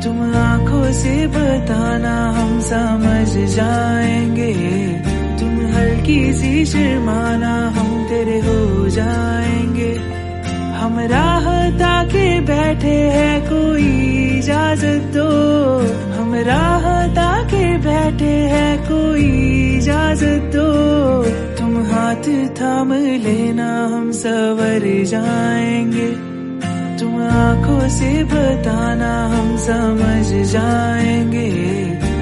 तुम आंखों से बताना हम समझ जाएंगे, तुम हल्की सी शर्माना हम तेरे हो जाएंगे। हम राह ताके बैठे हैं कोई इजाजत दो, हम राह ताके बैठे हैं कोई इजाजत दो। तुम हाथ थाम लेना हम संवर जाएंगे, तुम आंखों से बताना हम समझ जाएंगे।